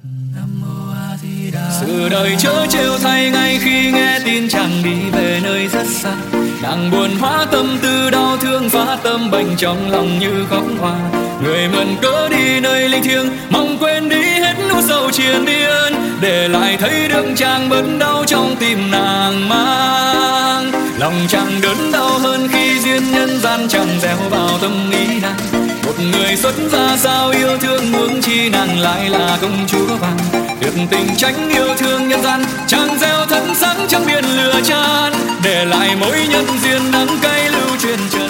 Sự đời chớ trêu thay ngay khi nghe tin chàng đi về nơi rất xa. Nàng buồn hóa tâm tư đau thương phá tâm bệnh trong lòng như khóc hoa. Người mượn cớ đi nơi linh thiêng mong quên đi hết nỗi sầu triền miên, để lại thấy được chàng bớt đau trong tim nàng mang. Lòng chàng đớn đau hơn khi duyên nhân gian chẳng gieo vào tâm ý nàng. Một người xuất gia sao yêu thương huống chi nàng lại là công chúa vàng. Được tình tránh yêu thương nhân gian chàng gieo thân sáng trong biển lửa chan, để lại mối nhân duyên đắng cay lưu truyền trời.